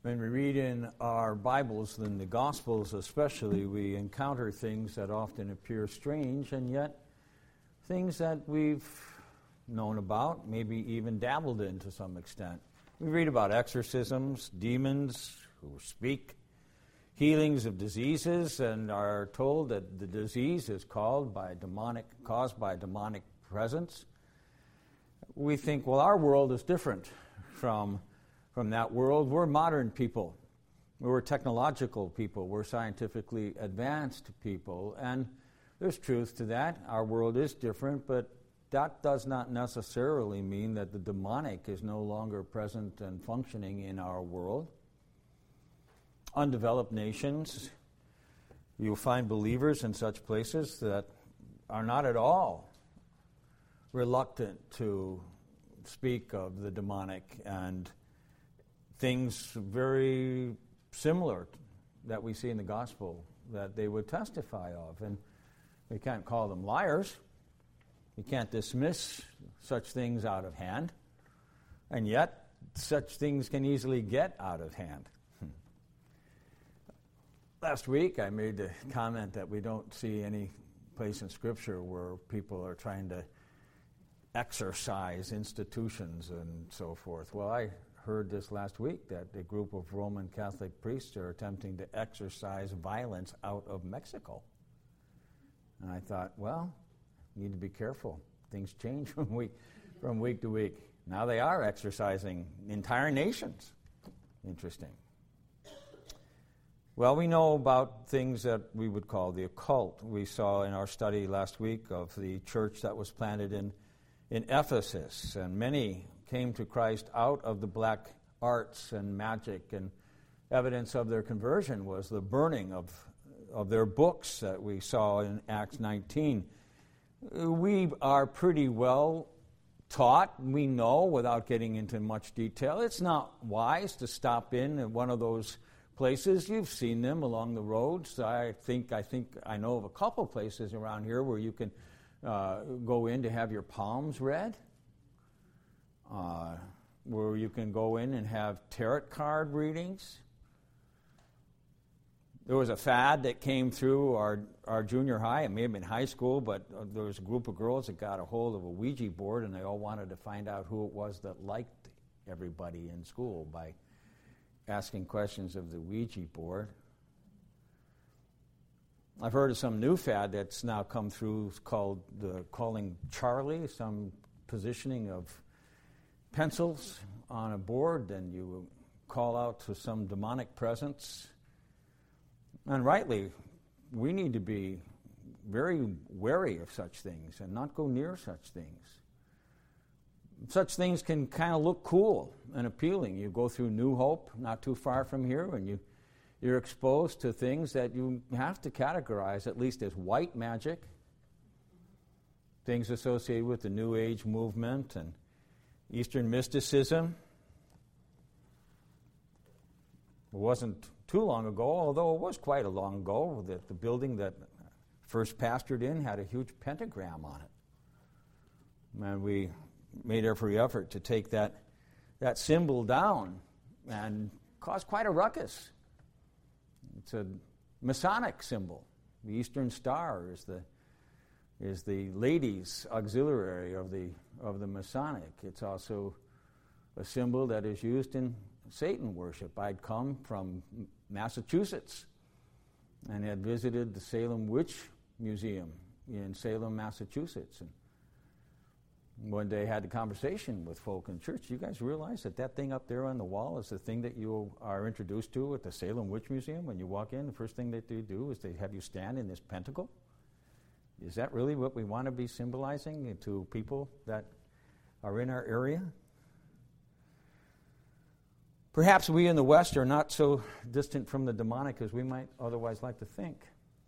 When we read in our Bibles, in the Gospels especially, we encounter things that often appear strange, and yet things that we've known about, maybe even dabbled in to some extent. We read about exorcisms, demons who speak, healings of diseases, and are told that the disease is caused by a demonic presence. We think, well, our world is different from that world. We're modern people. We're technological people. We're scientifically advanced people. And there's truth to that. Our world is different, but that does not necessarily mean that the demonic is no longer present and functioning in our world. Undeveloped nations, you'll find believers in such places that are not at all reluctant to speak of the demonic and things very similar that we see in the gospel that they would testify of. And we can't call them liars. We can't dismiss such things out of hand. And yet, such things can easily get out of hand. Last week, I made the comment that we don't see any place in Scripture where people are trying to exorcise institutions and so forth. Well, I heard this last week that a group of Roman Catholic priests are attempting to exorcise violence out of Mexico. And I thought, well, we need to be careful. Things change from week to week. Now they are exorcising entire nations. Interesting. Well, we know about things that we would call the occult. We saw in our study last week of the church that was planted in Ephesus, and many came to Christ out of the black arts and magic, and evidence of their conversion was the burning of their books that we saw in Acts 19. We are pretty well taught, we know, without getting into much detail, it's not wise to stop in at one of those places. You've seen them along the roads. I think I know of a couple places around here where you can go in to have your palms read, where you can go in and have tarot card readings. There was a fad that came through our junior high. It may have been high school, but there was a group of girls that got a hold of a Ouija board, and they all wanted to find out who it was that liked everybody in school by asking questions of the Ouija board. I've heard of some new fad that's now come through called calling Charlie, some positioning of pencils on a board, and you call out to some demonic presence. And rightly, we need to be very wary of such things and not go near such things. Such things can kind of look cool and appealing. You go through New Hope, not too far from here, and you're exposed to things that you have to categorize at least as white magic, things associated with the New Age movement and Eastern mysticism. It wasn't too long ago, although it was quite a long ago, that the building that first pastored in had a huge pentagram on it. And we made every effort to take that symbol down and caused quite a ruckus. It's a Masonic symbol. The Eastern Star is the ladies' auxiliary of the Masonic. It's also a symbol that is used in Satan worship. I'd come from Massachusetts and had visited the Salem Witch Museum in Salem, Massachusetts. And one day I had a conversation with folk in church. You guys realize that thing up there on the wall is the thing that you are introduced to at the Salem Witch Museum? When you walk in, the first thing that they do is they have you stand in this pentacle. Is that really what we want to be symbolizing to people that are in our area? Perhaps we in the West are not so distant from the demonic as we might otherwise like to think.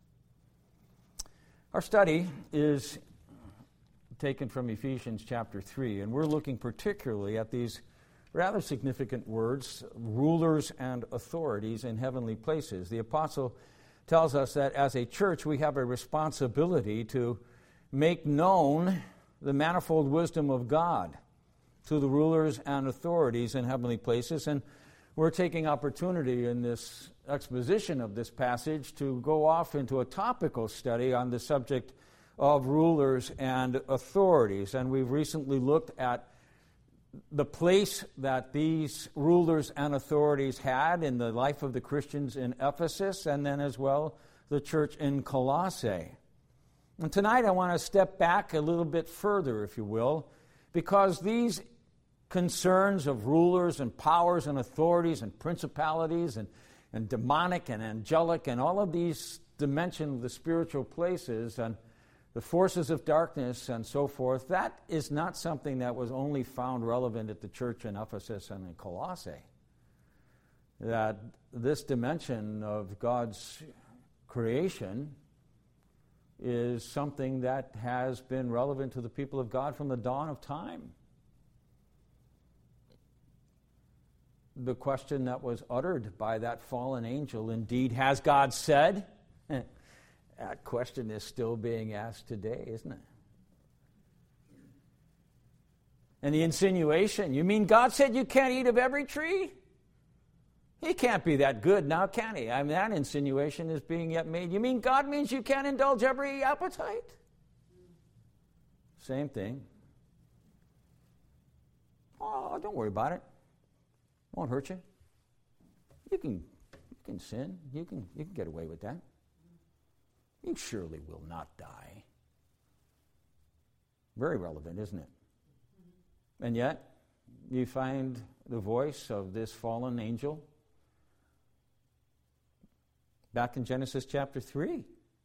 Our study is taken from Ephesians chapter 3, and we're looking particularly at these rather significant words, rulers and authorities in heavenly places. The apostle tells us that as a church we have a responsibility to make known the manifold wisdom of God to the rulers and authorities in heavenly places, and we're taking opportunity in this exposition of this passage to go off into a topical study on the subject of rulers and authorities. And we've recently looked at the place that these rulers and authorities had in the life of the Christians in Ephesus, and then as well the church in Colossae. And tonight I want to step back a little bit further, if you will, because these concerns of rulers and powers and authorities and principalities and demonic and angelic and all of these dimensions of the spiritual places and the forces of darkness and so forth, that is not something that was only found relevant at the church in Ephesus and in Colossae. That this dimension of God's creation is something that has been relevant to the people of God from the dawn of time. The question that was uttered by that fallen angel, indeed, has God said? That question is still being asked today, isn't it? And the insinuation, you mean God said you can't eat of every tree? He can't be that good now, can he? I mean, that insinuation is being yet made. You mean God means you can't indulge every appetite? Same thing. Oh, don't worry about it. Won't hurt you. You can sin. You can get away with that. You surely will not die. Very relevant, isn't it? And yet, you find the voice of this fallen angel back in Genesis chapter 3.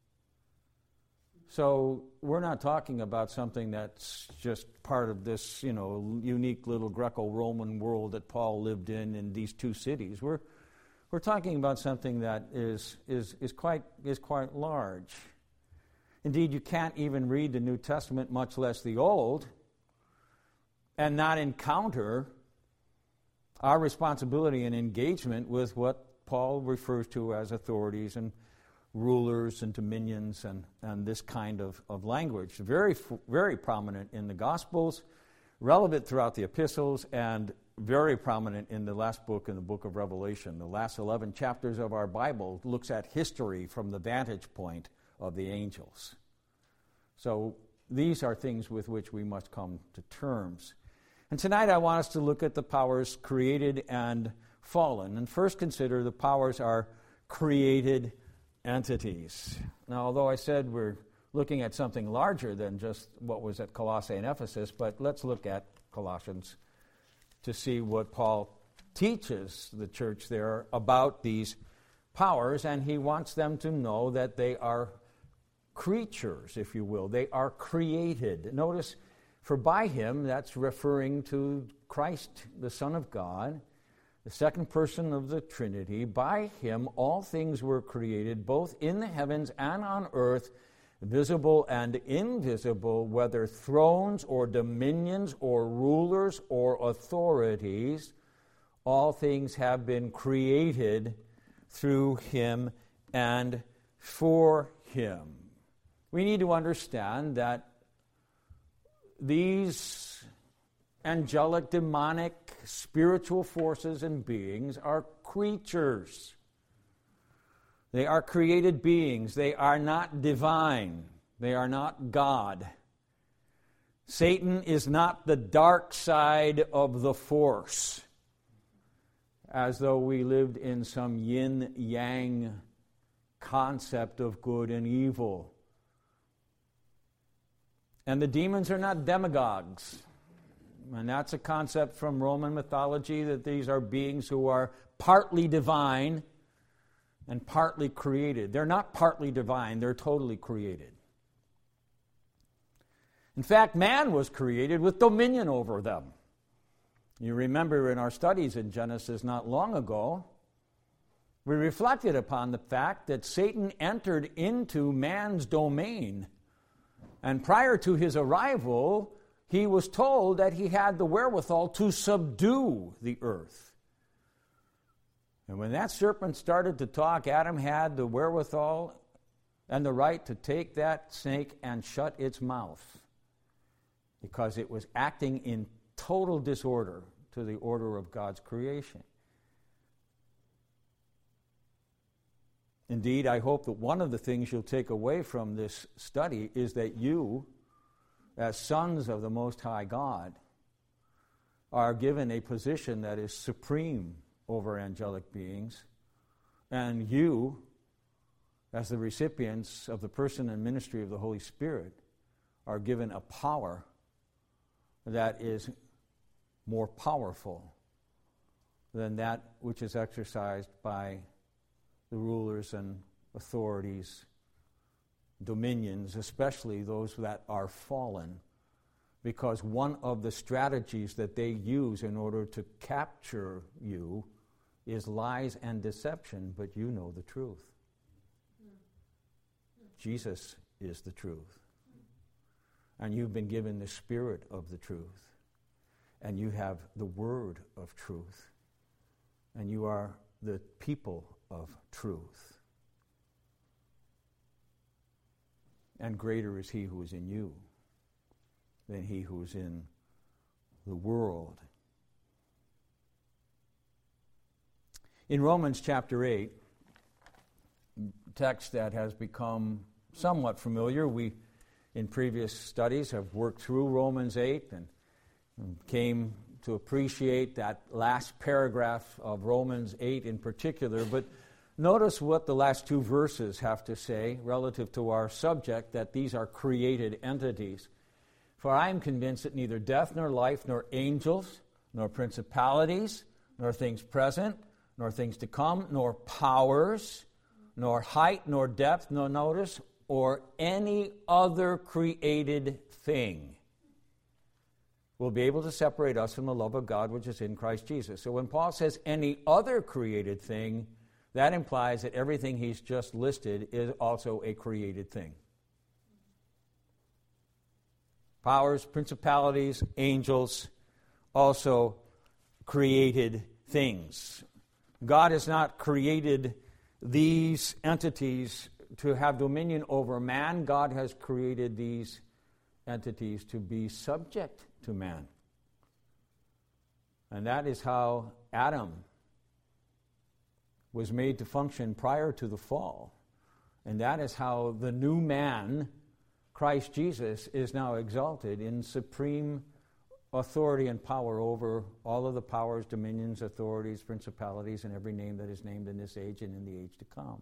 So we're not talking about something that's just part of this, unique little Greco-Roman world that Paul lived in these two cities. We're talking about something that is quite large. Indeed, you can't even read the New Testament, much less the Old, and not encounter our responsibility and engagement with what Paul refers to as authorities and rulers and dominions and this kind of language. Very, very prominent in the Gospels, relevant throughout the epistles, and very prominent in the last book, in the book of Revelation. The last 11 chapters of our Bible looks at history from the vantage point of the angels. So these are things with which we must come to terms. And tonight I want us to look at the powers created and fallen. And first consider the powers are created entities. Now, although I said we're looking at something larger than just what was at Colossae and Ephesus, but let's look at Colossians to see what Paul teaches the church there about these powers, and he wants them to know that they are creatures, if you will. They are created. Notice, for by him, that's referring to Christ, the Son of God, the second person of the Trinity. By him all things were created, both in the heavens and on earth, visible and invisible, whether thrones or dominions or rulers or authorities. All things have been created through him and for him. We need to understand that these angelic, demonic, spiritual forces and beings are creatures. They are created beings. They are not divine. They are not God. Satan is not the dark side of the force, as though we lived in some yin-yang concept of good and evil. And the demons are not demagogues. And that's a concept from Roman mythology, that these are beings who are partly divine and partly created. They're not partly divine, they're totally created. In fact, man was created with dominion over them. You remember in our studies in Genesis not long ago, we reflected upon the fact that Satan entered into man's domain. And prior to his arrival, he was told that he had the wherewithal to subdue the earth. And when that serpent started to talk, Adam had the wherewithal and the right to take that snake and shut its mouth, because it was acting in total disorder to the order of God's creation. Indeed, I hope that one of the things you'll take away from this study is that you, as sons of the Most High God, are given a position that is supreme over angelic beings, and you, as the recipients of the person and ministry of the Holy Spirit, are given a power that is more powerful than that which is exercised by the rulers and authorities, dominions, especially those that are fallen, because one of the strategies that they use in order to capture you is lies and deception, but you know the truth. Jesus is the truth. And you've been given the Spirit of the truth. And you have the word of truth. And you are the people of truth. And greater is he who is in you than he who is in the world. In Romans chapter 8, text that has become somewhat familiar, we in previous studies have worked through Romans 8 and came to appreciate that last paragraph of Romans 8 in particular. But notice what the last two verses have to say relative to our subject, that these are created entities. For I am convinced that neither death nor life, nor angels, nor principalities, nor things present, nor things to come, nor powers, nor height, nor depth, nor notice, or any other created thing will be able to separate us from the love of God which is in Christ Jesus. So when Paul says any other created thing, that implies that everything he's just listed is also a created thing. Powers, principalities, angels, also created things. God has not created these entities to have dominion over man. God has created these entities to be subject to man. And that is how Adam was made to function prior to the fall. And that is how the new man, Christ Jesus, is now exalted in supreme authority and power over all of the powers, dominions, authorities, principalities, and every name that is named in this age and in the age to come.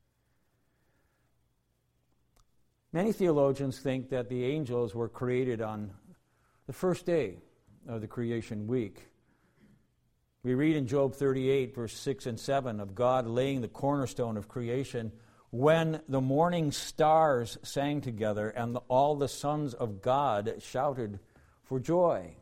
Many theologians think that the angels were created on the first day of the creation week. We read in Job 38, verse 6 and 7, of God laying the cornerstone of creation when the morning stars sang together and all the sons of God shouted for joy.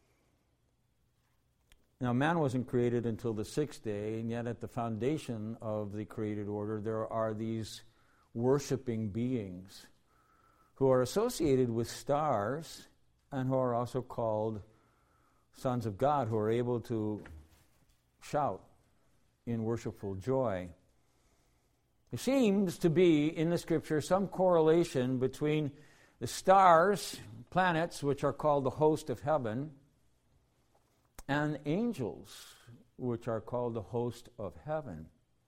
Now, man wasn't created until the sixth day, and yet at the foundation of the created order, there are these worshiping beings who are associated with stars and who are also called sons of God, who are able to shout in worshipful joy. There seems to be, in the Scripture, some correlation between the stars, planets, which are called the host of heaven, and angels, which are called the host of heaven.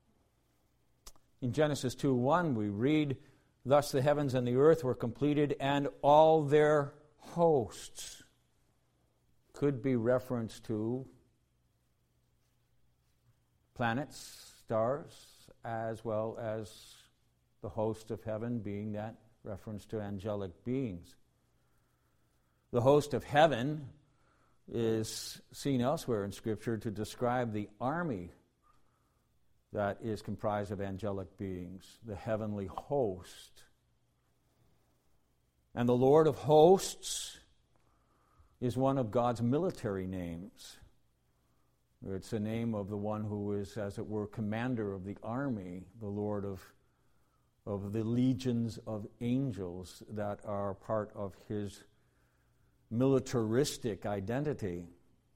In Genesis 2:1, we read, "Thus the heavens and the earth were completed, and all their hosts." Could be reference to planets, stars, as well as the host of heaven, being that reference to angelic beings. The host of heaven is seen elsewhere in Scripture to describe the army that is comprised of angelic beings, the heavenly host. And the Lord of hosts is one of God's military names. It's the name of the one who is, as it were, commander of the army, the Lord of the legions of angels that are part of his militaristic identity.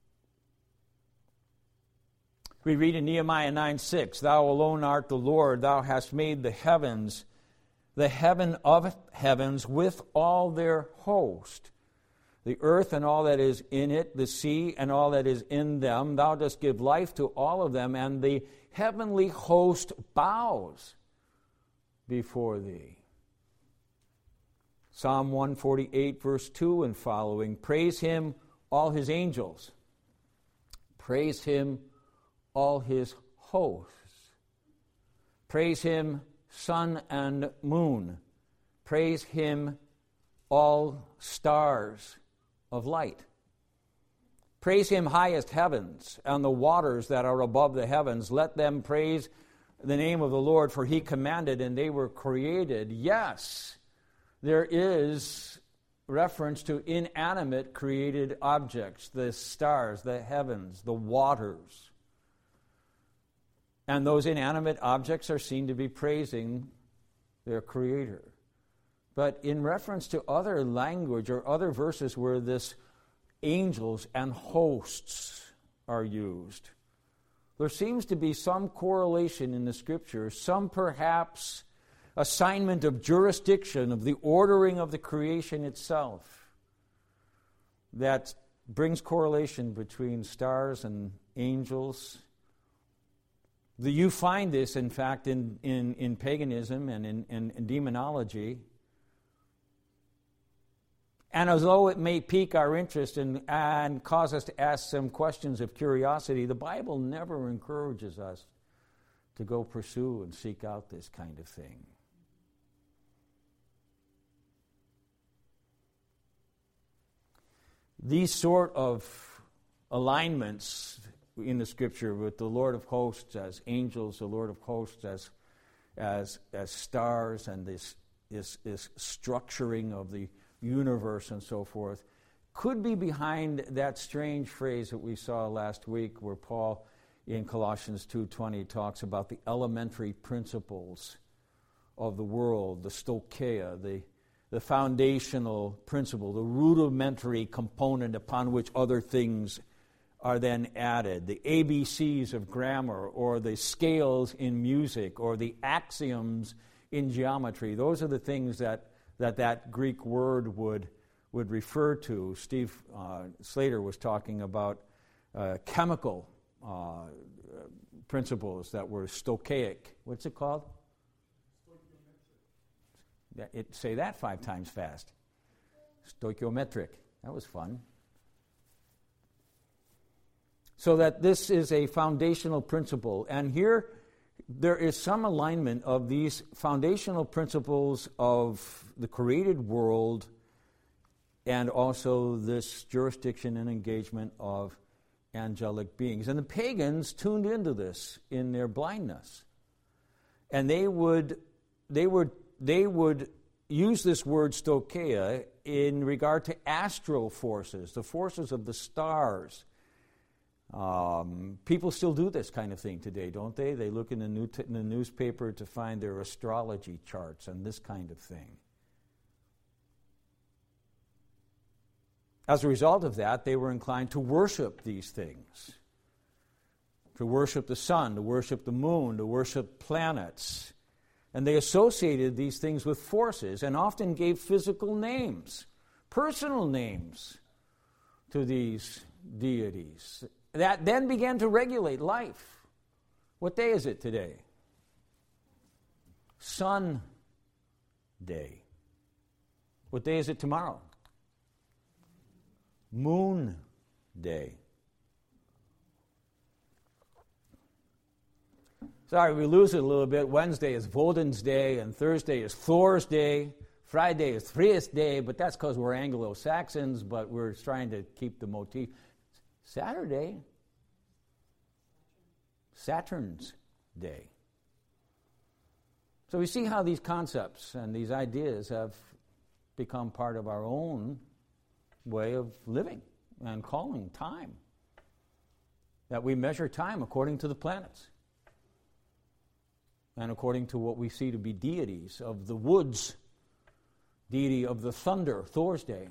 We read in Nehemiah 9:6, "Thou alone art the Lord, thou hast made the heavens, the heaven of heavens with all their host, the earth and all that is in it, the sea and all that is in them. Thou dost give life to all of them, and the heavenly host bows before thee. Psalm 148, verse 2 and following, praise him, all his angels. Praise him, all his hosts. Praise him, sun and moon. Praise him, all stars of light. Praise him, highest heavens, and the waters that are above the heavens. Let them praise the name of the Lord, for he commanded and they were created. Yes, there is reference to inanimate created objects, the stars, the heavens, the waters. And those inanimate objects are seen to be praising their Creator. But in reference to other language or other verses where this angels and hosts are used, there seems to be some correlation in the Scriptures, some perhaps assignment of jurisdiction of the ordering of the creation itself that brings correlation between stars and angels. You find this, in fact, in paganism and in demonology. And although it may pique our interest and cause us to ask some questions of curiosity, the Bible never encourages us to go pursue and seek out this kind of thing. These sort of alignments in the Scripture with the Lord of hosts as angels, the Lord of hosts as stars, and this structuring of the universe and so forth, could be behind that strange phrase that we saw last week where Paul in Colossians 2:20 talks about the elementary principles of the world, the stoicheia, the foundational principle, the rudimentary component upon which other things are then added, the ABCs of grammar, or the scales in music, or the axioms in geometry. Those are the things that Greek word would refer to. Steve Slater was talking about chemical principles that were stoichaic. What's it called? Say that 5 times fast. Stoichiometric. That was fun. So that this is a foundational principle. And here there is some alignment of these foundational principles of the created world and also this jurisdiction and engagement of angelic beings. And the pagans tuned into this in their blindness. And they would use this word stoicheia in regard to astral forces, the forces of the stars. People still do this kind of thing today, don't they? They look in the newspaper to find their astrology charts and this kind of thing. As a result of that, they were inclined to worship these things, to worship the sun, to worship the moon, to worship planets. And they associated these things with forces and often gave physical names, personal names to these deities that then began to regulate life. What day is it today? Sun Day. What day is it tomorrow? Moon Day. Sorry, we lose it a little bit. Wednesday is Woden's Day, and Thursday is Thor's Day. Friday is Friest Day, but that's because we're Anglo-Saxons, but we're trying to keep the motif. Saturday, Saturn's Day. So we see how these concepts and these ideas have become part of our own way of living and calling time. That we measure time according to the planets and according to what we see to be deities of the woods, deity of the thunder, Thor's Day.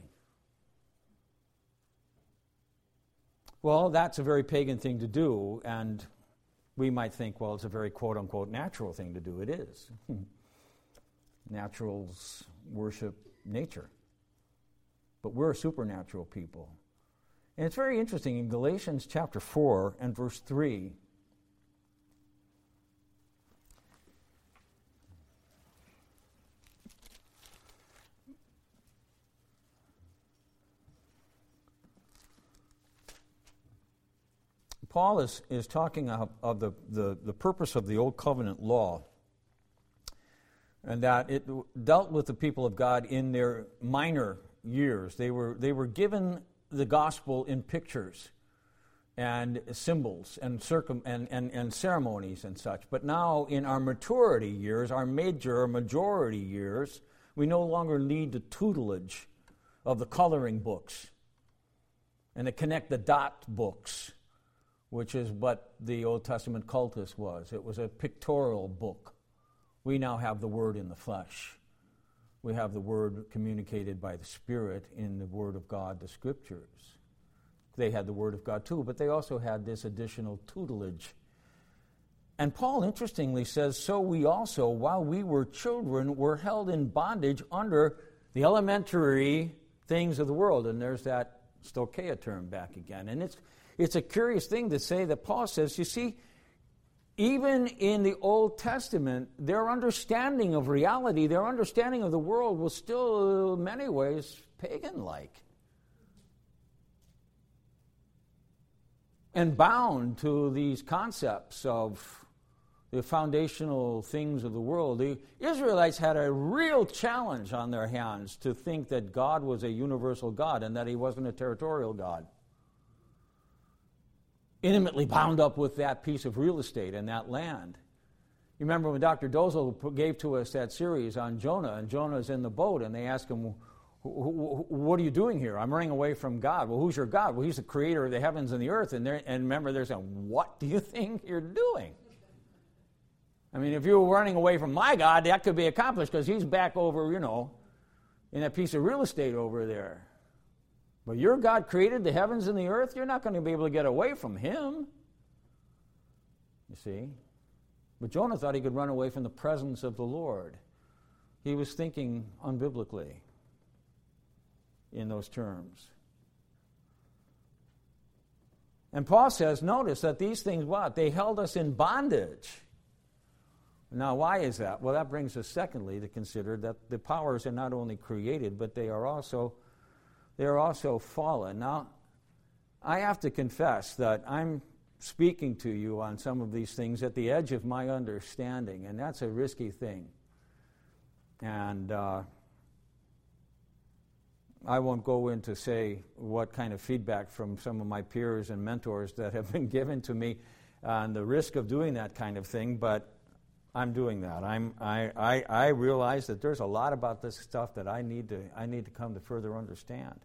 Well, that's a very pagan thing to do, and we might think, well, it's a very quote-unquote natural thing to do. It is. Naturals worship nature. But we're a supernatural people. And it's very interesting. In Galatians chapter 4 and verse 3, Paul is talking of the purpose of the Old Covenant law, and that it dealt with the people of God in their minor years. They were given the gospel in pictures and symbols and ceremonies and such. But now in our maturity years, our majority years, we no longer need the tutelage of the coloring books and the connect the dot books, which is what the Old Testament cultus was. It was a pictorial book. We now have the Word in the flesh. We have the Word communicated by the Spirit in the Word of God, the Scriptures. They had the Word of God too, but they also had this additional tutelage. And Paul, interestingly, says, so we also, while we were children, were held in bondage under the elementary things of the world. And there's that stoicheia term back again. And it's a curious thing to say that Paul says, you see, even in the Old Testament, their understanding of reality, their understanding of the world was still, in many ways, pagan-like. And bound to these concepts of the foundational things of the world. The Israelites had a real challenge on their hands to think that God was a universal God and that He wasn't a territorial God. Intimately bound up with that piece of real estate and that land. You remember when Dr. Dozel gave to us that series on Jonah, and Jonah's in the boat, and they ask him, what are you doing here? I'm running away from God. Well, who's your God? Well, He's the creator of the heavens and the earth. And remember, they're saying, what do you think you're doing? I mean, if you were running away from my God, that could be accomplished because He's back over, in that piece of real estate over there. But your God created the heavens and the earth. You're not going to be able to get away from Him. You see? But Jonah thought he could run away from the presence of the Lord. He was thinking unbiblically in those terms. And Paul says, notice that these things, they held us in bondage. Now, why is that? Well, that brings us, secondly, to consider that the powers are not only created, but they are also fallen. Now, I have to confess that I'm speaking to you on some of these things at the edge of my understanding, and that's a risky thing. And I won't go into, say, what kind of feedback from some of my peers and mentors that have been given to me on the risk of doing that kind of thing, but I'm doing that. I realize that there's a lot about this stuff that I need to come to further understand.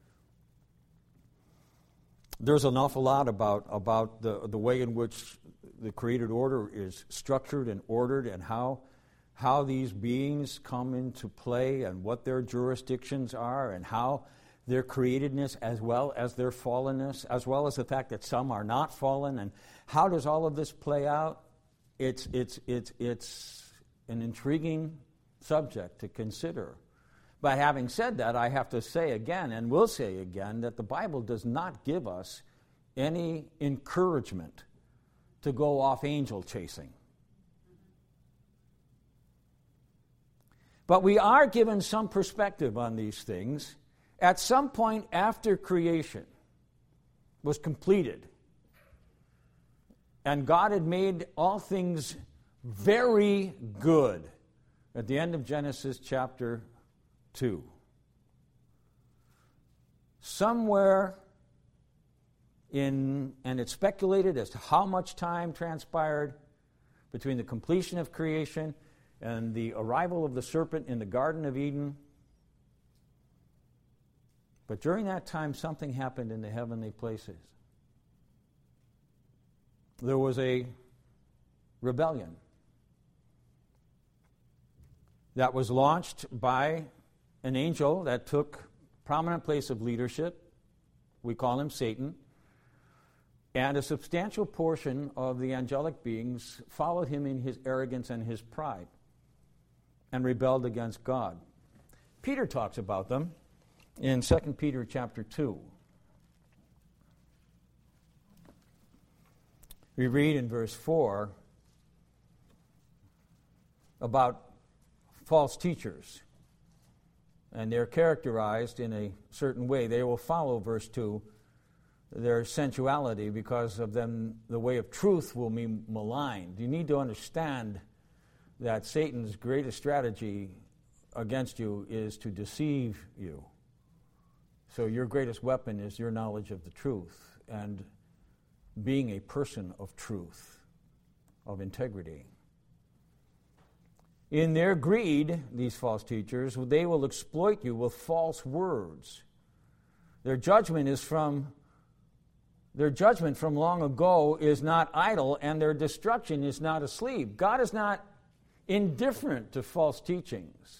There's an awful lot about the way in which the created order is structured and ordered, and how these beings come into play, and what their jurisdictions are, and how their createdness as well as their fallenness, as well as the fact that some are not fallen, and how does all of this play out? It's an intriguing subject to consider. But having said that, I have to say again, and will say again, that the Bible does not give us any encouragement to go off angel chasing. But we are given some perspective on these things at some point after creation was completed. And God had made all things very good at the end of Genesis chapter 2. Somewhere and it's speculated as to how much time transpired between the completion of creation and the arrival of the serpent in the Garden of Eden. But during that time, something happened in the heavenly places. There was a rebellion that was launched by an angel that took prominent place of leadership. We call him Satan. And a substantial portion of the angelic beings followed him in his arrogance and his pride and rebelled against God. Peter talks about them in 2 Peter chapter 2. We read in verse 4 about false teachers, and they're characterized in a certain way. They will follow, verse 2, their sensuality, because of them, the way of truth will be maligned. You need to understand that Satan's greatest strategy against you is to deceive you. So your greatest weapon is your knowledge of the truth and being a person of truth, of integrity. In their greed, these false teachers, they will exploit you with false words. Their judgment from long ago is not idle, and their destruction is not asleep. God is not indifferent to false teachings.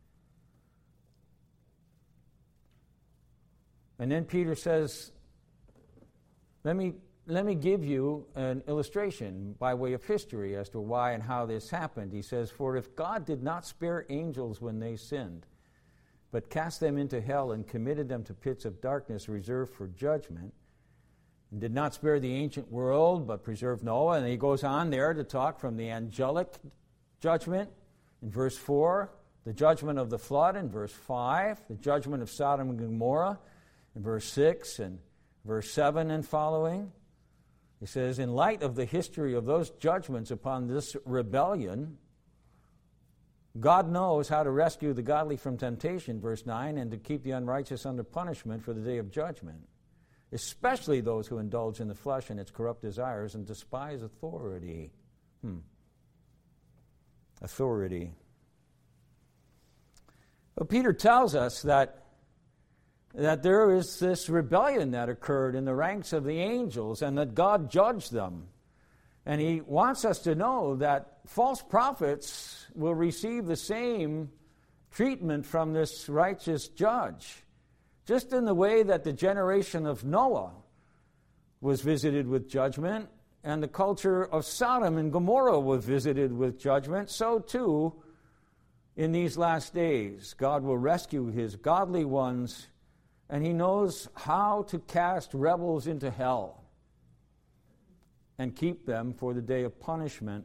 And then Peter says, let me give you an illustration by way of history as to why and how this happened. He says, for if God did not spare angels when they sinned, but cast them into hell and committed them to pits of darkness reserved for judgment, and did not spare the ancient world, but preserved Noah. And he goes on there to talk from the angelic judgment in verse 4, the judgment of the flood in verse 5, the judgment of Sodom and Gomorrah in verse 6 and verse 7 and following. He says, in light of the history of those judgments upon this rebellion, God knows how to rescue the godly from temptation, verse 9, and to keep the unrighteous under punishment for the day of judgment, especially those who indulge in the flesh and its corrupt desires and despise authority. Authority. Well, Peter tells us that there is this rebellion that occurred in the ranks of the angels and that God judged them. And he wants us to know that false prophets will receive the same treatment from this righteous judge. Just in the way that the generation of Noah was visited with judgment and the culture of Sodom and Gomorrah was visited with judgment, so too in these last days God will rescue his godly ones, and he knows how to cast rebels into hell and keep them for the day of punishment.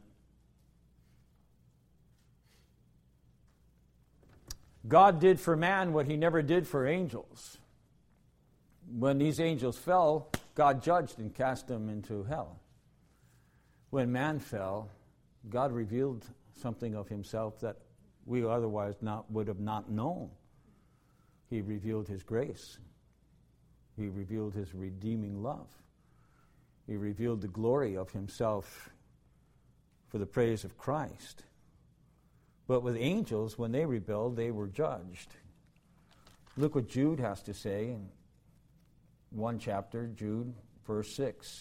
God did for man what he never did for angels. When these angels fell, God judged and cast them into hell. When man fell, God revealed something of himself that we otherwise would have not known. He revealed his grace. He revealed his redeeming love. He revealed the glory of himself for the praise of Christ. But with angels, when they rebelled, they were judged. Look what Jude has to say in one chapter, Jude, verse 6.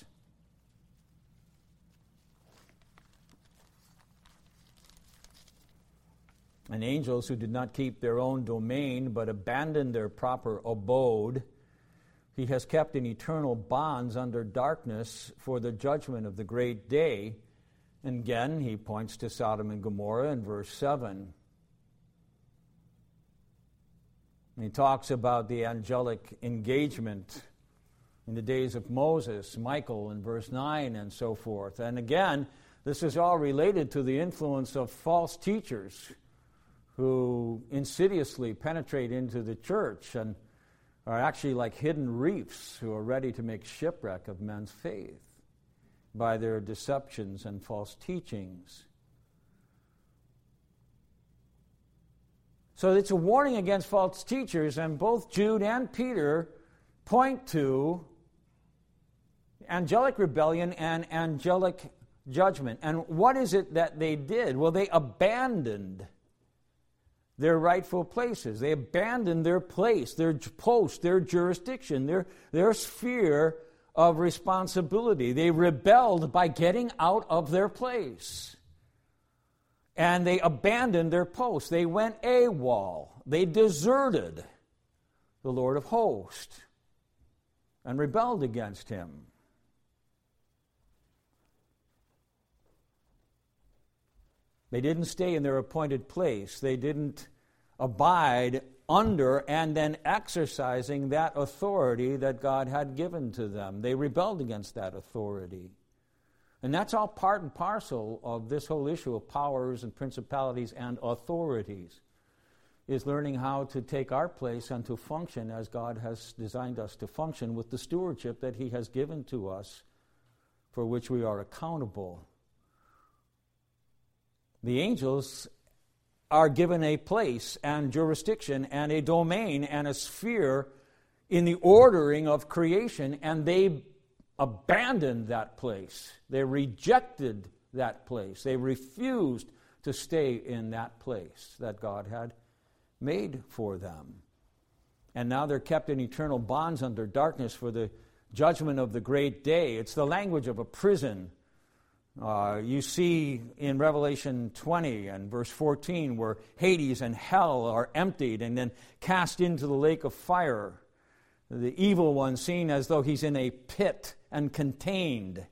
And angels who did not keep their own domain, but abandoned their proper abode, he has kept in eternal bonds under darkness for the judgment of the great day. And again, he points to Sodom and Gomorrah in verse 7. And he talks about the angelic engagement in the days of Moses, Michael in verse 9, and so forth. And again, this is all related to the influence of false teachers who insidiously penetrate into the church and are actually like hidden reefs who are ready to make shipwreck of men's faith by their deceptions and false teachings. So it's a warning against false teachers, and both Jude and Peter point to angelic rebellion and angelic judgment. And what is it that they did? Well, they abandoned their rightful places. They abandoned their place, their post, their jurisdiction, their sphere of responsibility. They rebelled by getting out of their place. And they abandoned their post. They went AWOL. They deserted the Lord of hosts and rebelled against him. They didn't stay in their appointed place. They didn't abide under and then exercising that authority that God had given to them. They rebelled against that authority. And that's all part and parcel of this whole issue of powers and principalities and authorities. is learning how to take our place and to function as God has designed us to function with the stewardship that He has given to us, for which we are accountable. The angels are given a place and jurisdiction and a domain and a sphere in the ordering of creation, and they abandoned that place. They rejected that place. They refused to stay in that place that God had made for them. And now they're kept in eternal bonds under darkness for the judgment of the great day. It's the language of a prison. You see in Revelation 20 and verse 14 where Hades and hell are emptied and then cast into the lake of fire. The evil one seen as though he's in a pit and contained.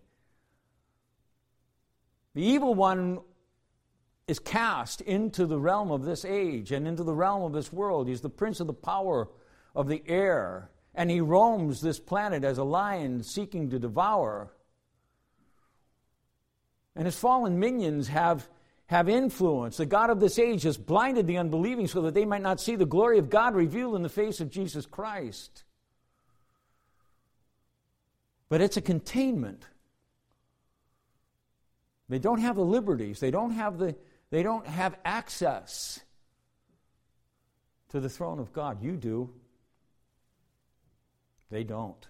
The evil one is cast into the realm of this age and into the realm of this world. He's the prince of the power of the air, and he roams this planet as a lion seeking to devour. And his fallen minions have influence. The God of this age has blinded the unbelieving so that they might not see the glory of God revealed in the face of Jesus Christ. But it's a containment. They don't have the liberties. They don't have access to the throne of God. You do. They don't.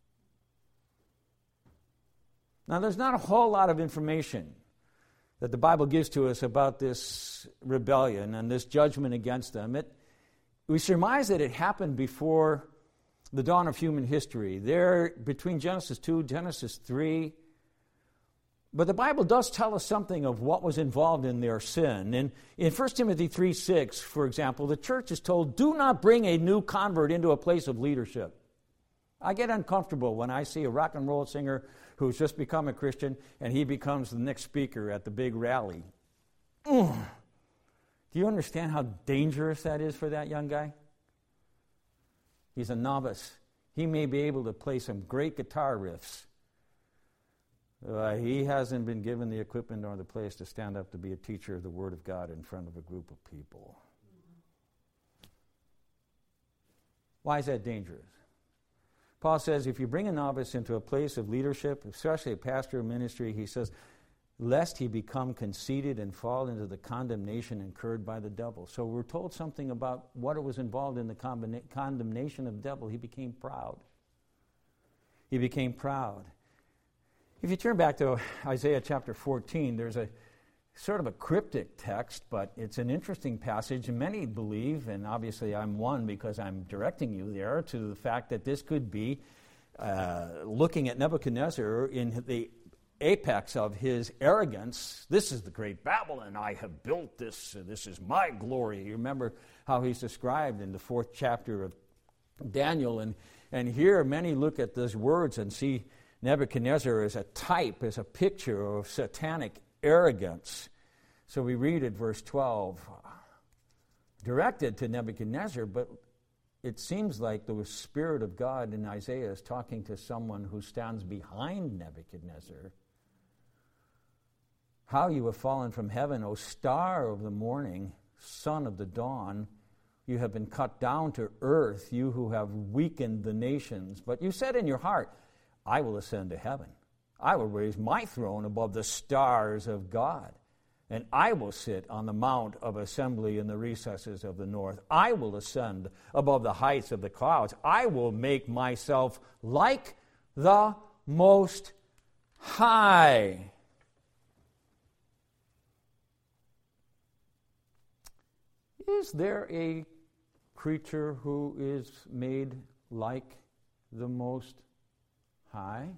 Now, there's not a whole lot of information that the Bible gives to us about this rebellion and this judgment against them. We surmise that it happened before the dawn of human history, there between Genesis 2, Genesis 3. But the Bible does tell us something of what was involved in their sin. In 1 Timothy 3:6, for example, the church is told, do not bring a new convert into a place of leadership. I get uncomfortable when I see a rock and roll singer who's just become a Christian and he becomes the next speaker at the big rally. Do you understand how dangerous that is for that young guy? He's a novice. He may be able to play some great guitar riffs. He hasn't been given the equipment or the place to stand up to be a teacher of the Word of God in front of a group of people. Why is that dangerous? Paul says if you bring a novice into a place of leadership, especially a pastor of ministry, he says, lest he become conceited and fall into the condemnation incurred by the devil. So we're told something about what was involved in the condemnation of the devil. He became proud. He became proud. If you turn back to Isaiah chapter 14, there's a sort of a cryptic text, but it's an interesting passage, and many believe, and obviously I'm one because I'm directing you there, to the fact that this could be looking at Nebuchadnezzar in the apex of his arrogance. This is the great Babylon. I have built this. This is my glory. You remember how he's described in the 4th chapter of Daniel, and here many look at those words and see Nebuchadnezzar as a type, as a picture of satanic arrogance. So we read at verse 12, directed to Nebuchadnezzar, but it seems like the Spirit of God in Isaiah is talking to someone who stands behind Nebuchadnezzar. How you have fallen from heaven, O star of the morning, son of the dawn. You have been cut down to earth, you who have weakened the nations. But you said in your heart, I will ascend to heaven. I will raise my throne above the stars of God, and I will sit on the mount of assembly in the recesses of the north. I will ascend above the heights of the clouds. I will make myself like the Most High. Is there a creature who is made like the Most High?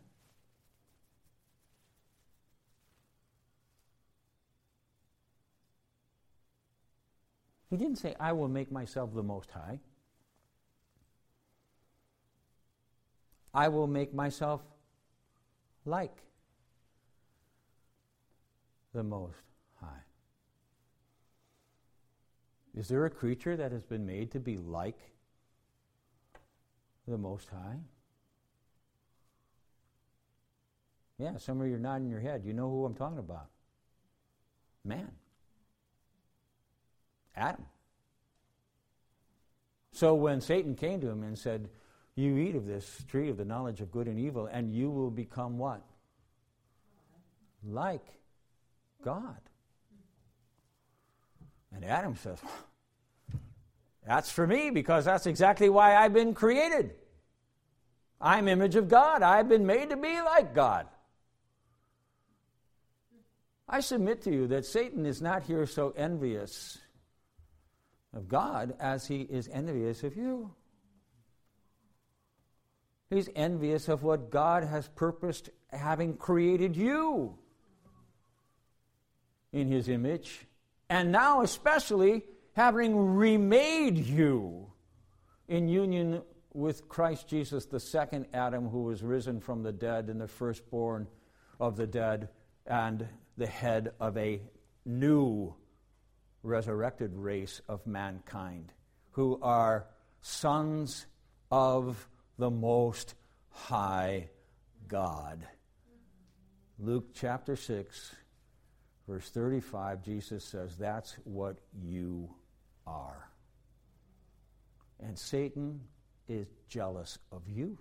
He didn't say, I will make myself the Most High. I will make myself like the Most High. Is there a creature that has been made to be like the Most High? Yeah, some of you are nodding your head. You know who I'm talking about. Man. Adam. So when Satan came to him and said, you eat of this tree of the knowledge of good and evil, and you will become what? Like God. And Adam says, that's for me, because that's exactly why I've been created. I'm image of God. I've been made to be like God. I submit to you that Satan is not here so envious of God as he is envious of you. He's envious of what God has purposed, having created you in his image, and now especially having remade you in union with Christ Jesus, the second Adam, who was risen from the dead and the firstborn of the dead and the head of a new resurrected race of mankind, who are sons of the Most High God. Luke chapter 6, verse 35, Jesus says, that's what you are. And Satan is jealous of you.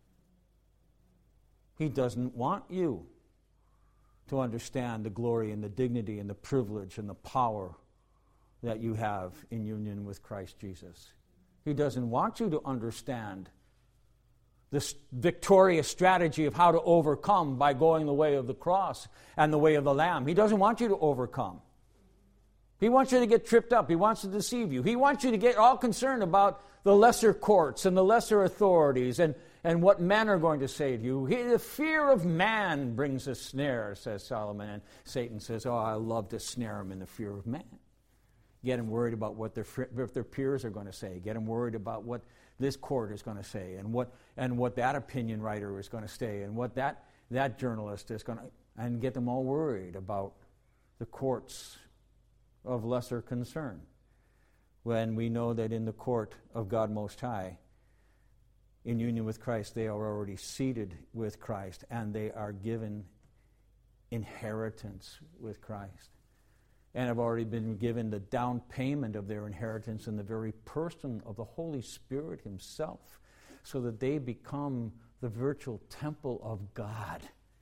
He doesn't want you to understand the glory and the dignity and the privilege and the power that you have in union with Christ Jesus. He doesn't want you to understand this victorious strategy of how to overcome by going the way of the cross and the way of the Lamb. He doesn't want you to overcome. He wants you to get tripped up. He wants to deceive you. He wants you to get all concerned about the lesser courts and the lesser authorities and what men are going to say to you. The fear of man brings a snare, says Solomon. And Satan says, I love to snare him in the fear of man. Get him worried about what their peers are going to say. Get him worried about what this court is going to say and what that opinion writer is going to say and what that journalist is going to... And get them all worried about the courts of lesser concern, when we know that in the court of God Most High, in union with Christ, they are already seated with Christ, and they are given inheritance with Christ, and have already been given the down payment of their inheritance in the very person of the Holy Spirit himself, so that they become the virtual temple of God.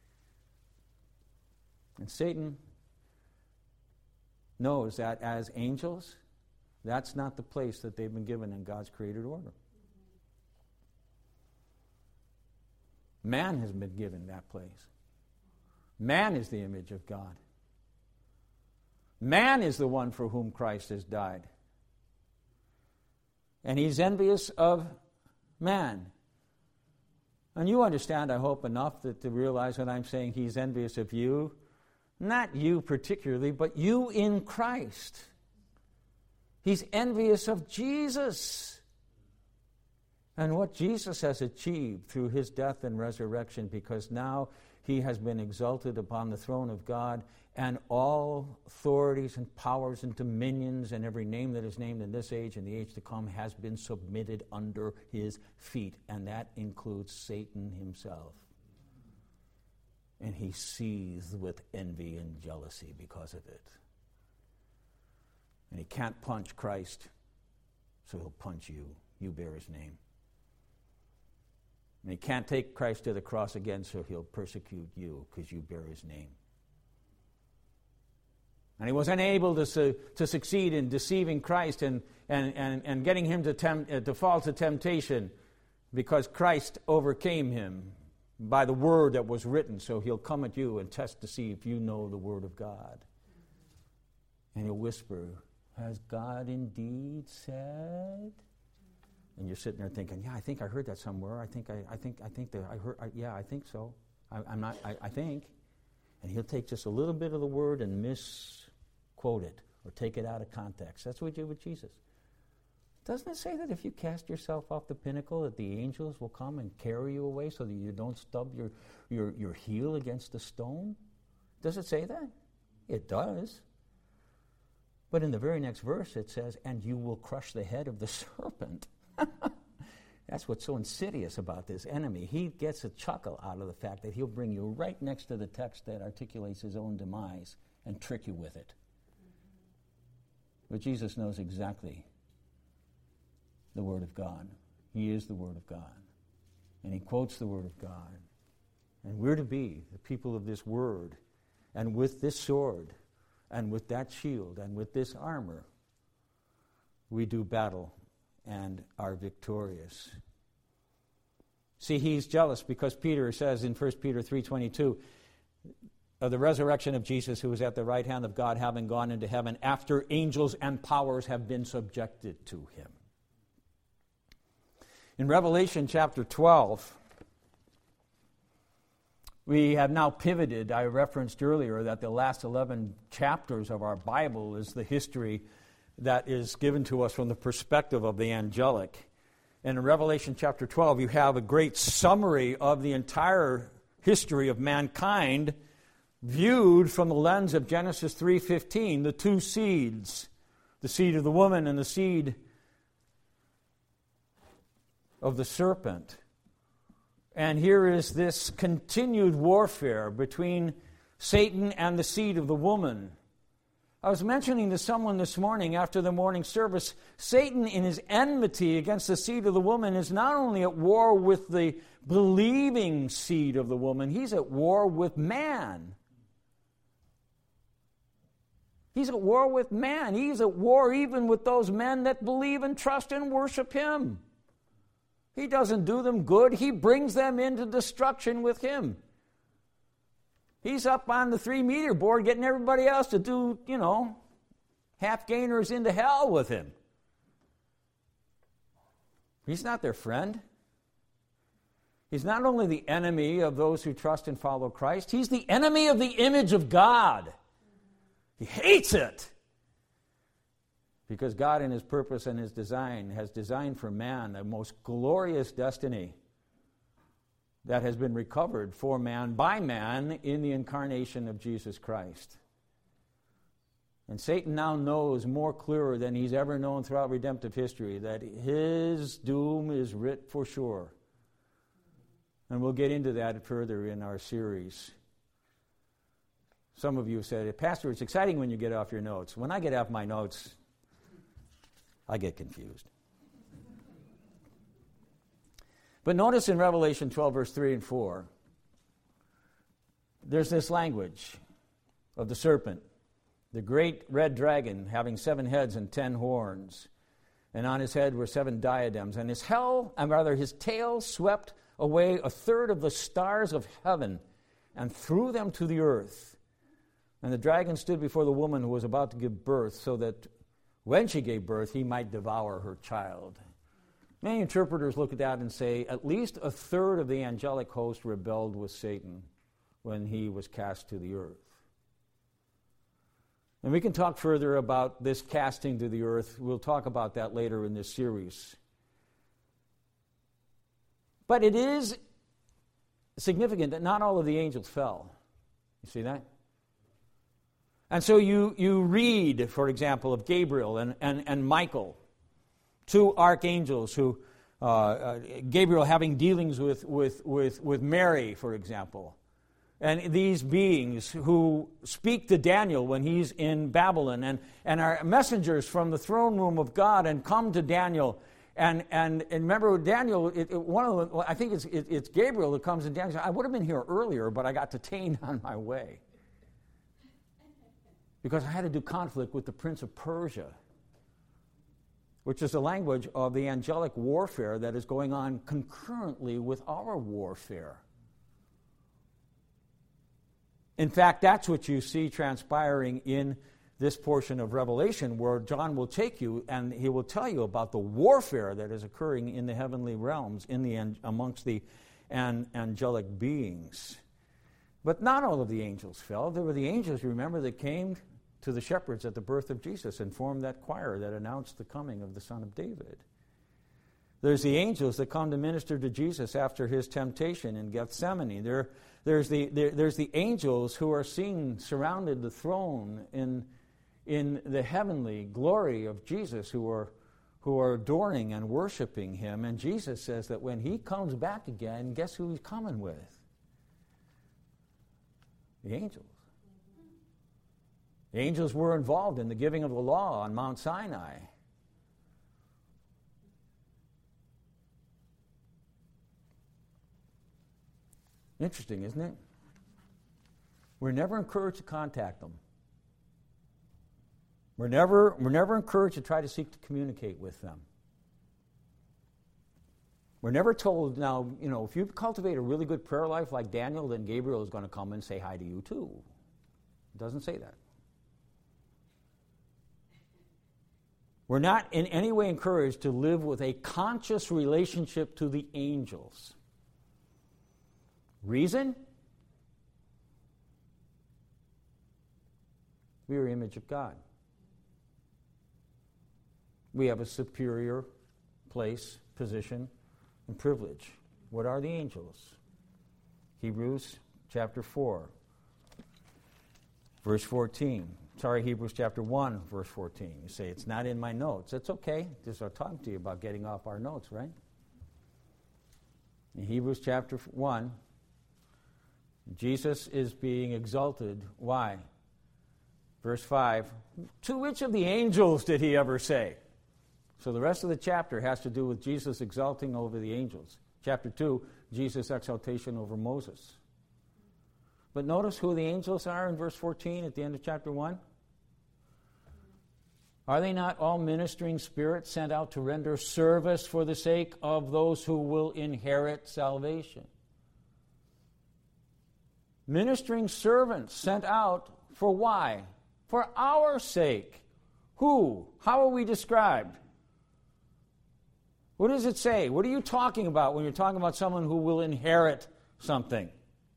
And Satan knows that as angels, that's not the place that they've been given in God's created order. Man has been given that place. Man is the image of God. Man is the one for whom Christ has died. And he's envious of man. And you understand, I hope, enough to realize when I'm saying he's envious of you, not you particularly, but you in Christ. He's envious of Jesus and what Jesus has achieved through his death and resurrection, because now he has been exalted upon the throne of God, and all authorities and powers and dominions and every name that is named in this age and the age to come has been submitted under his feet, and that includes Satan himself. And he seethes with envy and jealousy because of it. And he can't punch Christ, so he'll punch you. You bear his name. And he can't take Christ to the cross again, so he'll persecute you because you bear his name. And he was unable to succeed in deceiving Christ and getting him to fall to temptation, because Christ overcame him by the word that was written. So he'll come at you and test to see if you know the word of God. And he'll whisper, has God indeed said? And you're sitting there thinking, yeah, I think I heard that somewhere. I think that I heard. Yeah, I think so. I think. And he'll take just a little bit of the word and misquote it or take it out of context. That's what we did with Jesus. Doesn't it say that if you cast yourself off the pinnacle, that the angels will come and carry you away so that you don't stub your heel against the stone? Does it say that? It does. But in the very next verse it says, and you will crush the head of the serpent. That's what's so insidious about this enemy. He gets a chuckle out of the fact that he'll bring you right next to the text that articulates his own demise and trick you with it. But Jesus knows exactly the Word of God. He is the Word of God. And he quotes the Word of God. And we're to be the people of this Word. And with this sword, and with that shield, and with this armor, we do battle and are victorious. See, he's jealous because Peter says in 1 Peter 3:22 of the resurrection of Jesus, who is at the right hand of God, having gone into heaven, after angels and powers have been subjected to him. In Revelation chapter 12, we have now pivoted. I referenced earlier that the last 11 chapters of our Bible is the history that is given to us from the perspective of the angelic. And in Revelation chapter 12, you have a great summary of the entire history of mankind viewed from the lens of Genesis 3:15, the two seeds, the seed of the woman and the seed of the serpent. And here is this continued warfare between Satan and the seed of the woman. I was mentioning to someone this morning after the morning service, Satan in his enmity against the seed of the woman is not only at war with the believing seed of the woman, he's at war with man. He's at war with man. He's at war even with those men that believe and trust and worship him. He doesn't do them good. He brings them into destruction with him. He's up on the 3-meter board getting everybody else to do, half-gainers into hell with him. He's not their friend. He's not only the enemy of those who trust and follow Christ, he's the enemy of the image of God. He hates it. Because God in his purpose and his design has designed for man a most glorious destiny that has been recovered for man by man in the incarnation of Jesus Christ. And Satan now knows more clearer than he's ever known throughout redemptive history that his doom is writ for sure. And we'll get into that further in our series. Some of you said, Pastor, it's exciting when you get off your notes. When I get off my notes, I get confused. But notice in Revelation 12, verse 3 and 4, there's this language of the serpent, the great red dragon having 7 heads and 10 horns, and on his head were 7 diadems, and his tail swept away 1/3 of the stars of heaven and threw them to the earth. And the dragon stood before the woman who was about to give birth, so that when she gave birth, he might devour her child. Many interpreters look at that and say at least 1/3 of the angelic host rebelled with Satan when he was cast to the earth. And we can talk further about this casting to the earth. We'll talk about that later in this series. But it is significant that not all of the angels fell. You see that? And so you read, for example, of Gabriel and Michael, 2 archangels who, Gabriel having dealings with Mary, for example. And these beings who speak to Daniel when he's in Babylon and are messengers from the throne room of God and come to Daniel. And remember, Daniel, I think it's Gabriel that comes and Daniel says, I would have been here earlier, but I got detained on my way. Because I had to do conflict with the prince of Persia, which is the language of the angelic warfare that is going on concurrently with our warfare. In fact, that's what you see transpiring in this portion of Revelation, where John will take you and he will tell you about the warfare that is occurring in the heavenly realms amongst the angelic beings. But not all of the angels fell. There were the angels, remember, that came to the shepherds at the birth of Jesus and formed that choir that announced the coming of the Son of David. There's the angels that come to minister to Jesus after his temptation in Gethsemane. There's the angels who are seen surrounded the throne in the heavenly glory of Jesus, who are adoring and worshiping him. And Jesus says that when he comes back again, guess who he's coming with? The angels. The angels were involved in the giving of the law on Mount Sinai. Interesting, isn't it? We're never encouraged to contact them. We're never encouraged to try to seek to communicate with them. We're never told, now, if you cultivate a really good prayer life like Daniel, then Gabriel is going to come and say hi to you too. It doesn't say that. We're not in any way encouraged to live with a conscious relationship to the angels. Reason? We are image of God. We have a superior place, position, and privilege. What are the angels? Hebrews chapter 4, verse 14. Hebrews chapter 1, verse 14. You say, it's not in my notes. That's okay. Just I'm talking to you about getting off our notes, right? In Hebrews chapter 1, Jesus is being exalted. Why? Verse 5, to which of the angels did he ever say? So the rest of the chapter has to do with Jesus exalting over the angels. Chapter 2, Jesus' exaltation over Moses. But notice who the angels are in verse 14 at the end of chapter 1. Are they not all ministering spirits sent out to render service for the sake of those who will inherit salvation? Ministering servants sent out for why? For our sake. Who? How are we described? What does it say? What are you talking about when you're talking about someone who will inherit something?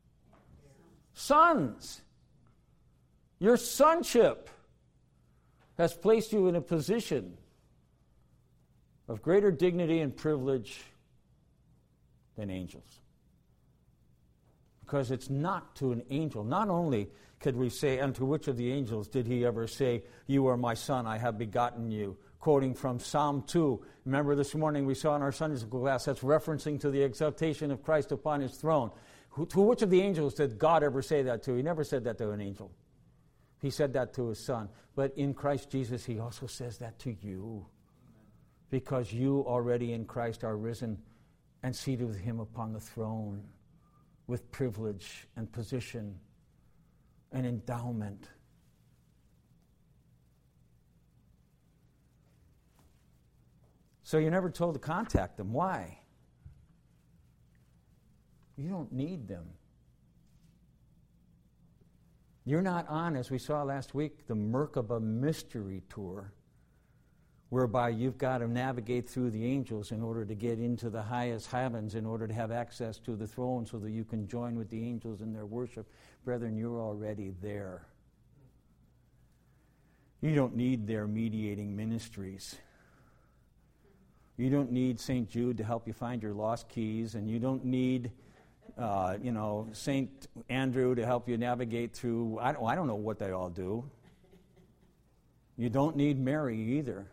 Sons. Your sonship has placed you in a position of greater dignity and privilege than angels. Because it's not to an angel. Not only could we say, and to which of the angels did he ever say, you are my son, I have begotten you? Quoting from Psalm 2. Remember this morning we saw in our Sunday school class, that's referencing to the exaltation of Christ upon his throne. To which of the angels did God ever say that to? He never said that to an angel. He said that to his son. But in Christ Jesus, he also says that to you. Because you already in Christ are risen and seated with him upon the throne with privilege and position and endowment. So you're never told to contact them. Why? You don't need them. You're not on, as we saw last week, the Merkaba mystery tour, whereby you've got to navigate through the angels in order to get into the highest heavens, in order to have access to the throne so that you can join with the angels in their worship. Brethren, you're already there. You don't need their mediating ministries. You don't need St. Jude to help you find your lost keys, and you don't need St. Andrew to help you navigate through, I don't know what they all do. You don't need Mary either.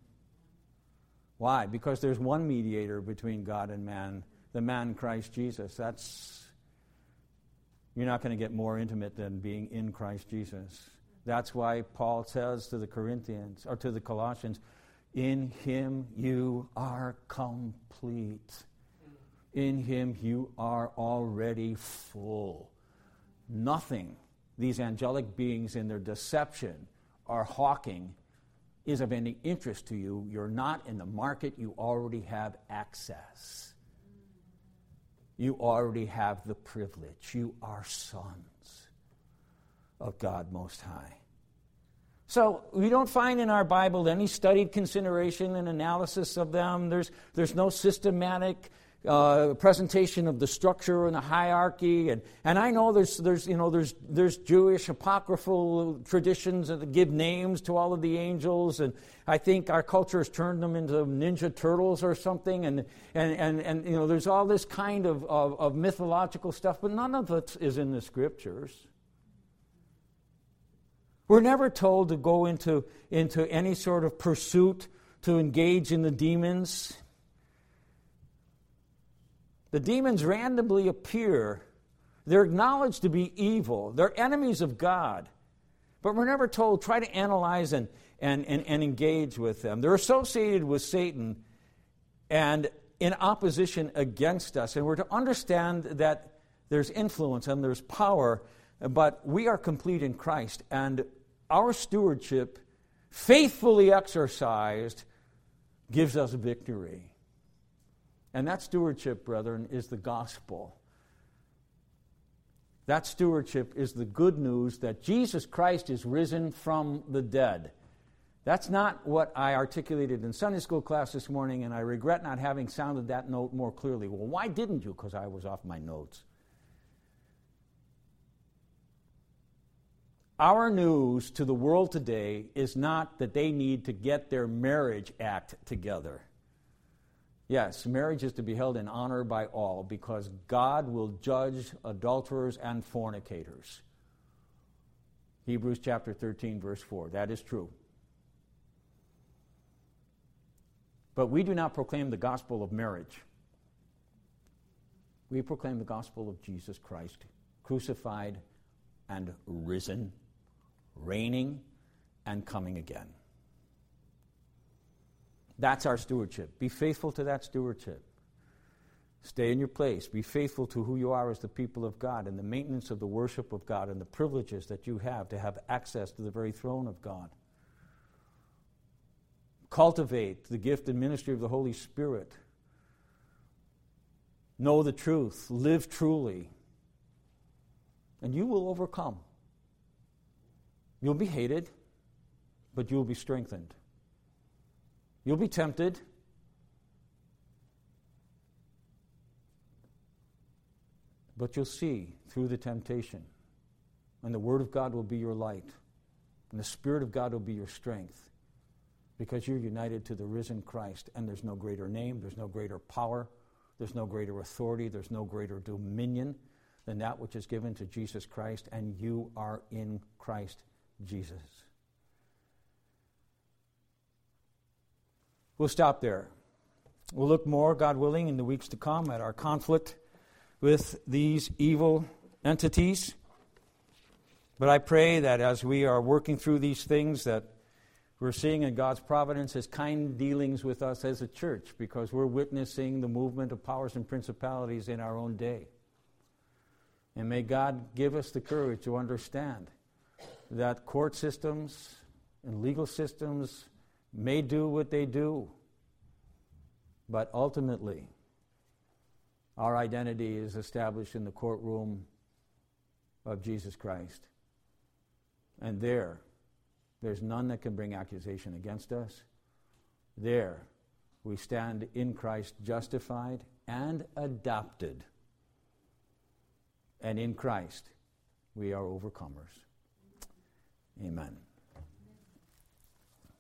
Why? Because there's one mediator between God and man, the man Christ Jesus. You're not going to get more intimate than being in Christ Jesus. That's why Paul says to the Corinthians, or to the Colossians, in him you are complete. In him you are already full. Nothing these angelic beings in their deception are hawking is of any interest to you. You're not in the market. You already have access. You already have the privilege. You are sons of God Most High. So we don't find in our Bible any studied consideration and analysis of them. There's no systematic presentation of the structure and the hierarchy, and I know there's Jewish apocryphal traditions that give names to all of the angels, and I think our culture has turned them into Ninja Turtles or something, and there's all this kind of mythological stuff, but none of it is in the Scriptures. We're never told to go into any sort of pursuit to engage in the demons. The demons randomly appear. They're acknowledged to be evil. They're enemies of God. But we're never told, try to analyze and engage with them. They're associated with Satan and in opposition against us. And we're to understand that there's influence and there's power, but we are complete in Christ, and our stewardship, faithfully exercised, gives us victory. And that stewardship, brethren, is the gospel. That stewardship is the good news that Jesus Christ is risen from the dead. That's not what I articulated in Sunday school class this morning, and I regret not having sounded that note more clearly. Well, why didn't you? Because I was off my notes. Our news to the world today is not that they need to get their marriage act together. Yes, marriage is to be held in honor by all because God will judge adulterers and fornicators. Hebrews chapter 13, verse 4. That is true. But we do not proclaim the gospel of marriage. We proclaim the gospel of Jesus Christ, crucified and risen, reigning and coming again. That's our stewardship. Be faithful to that stewardship. Stay in your place. Be faithful to who you are as the people of God and the maintenance of the worship of God and the privileges that you have to have access to the very throne of God. Cultivate the gift and ministry of the Holy Spirit. Know the truth. Live truly. And you will overcome. You'll be hated, but you'll be strengthened. You'll be tempted, but you'll see through the temptation. And the Word of God will be your light. And the Spirit of God will be your strength. Because you're united to the risen Christ. And there's no greater name, there's no greater power, there's no greater authority, there's no greater dominion than that which is given to Jesus Christ. And you are in Christ Jesus. We'll stop there. We'll look more, God willing, in the weeks to come at our conflict with these evil entities. But I pray that as we are working through these things, that we're seeing in God's providence His kind dealings with us as a church, because we're witnessing the movement of powers and principalities in our own day. And may God give us the courage to understand that court systems and legal systems may do what they do, but ultimately our identity is established in the courtroom of Jesus Christ. And there's none that can bring accusation against us. There we stand in Christ justified and adopted. And in Christ we are overcomers. Amen.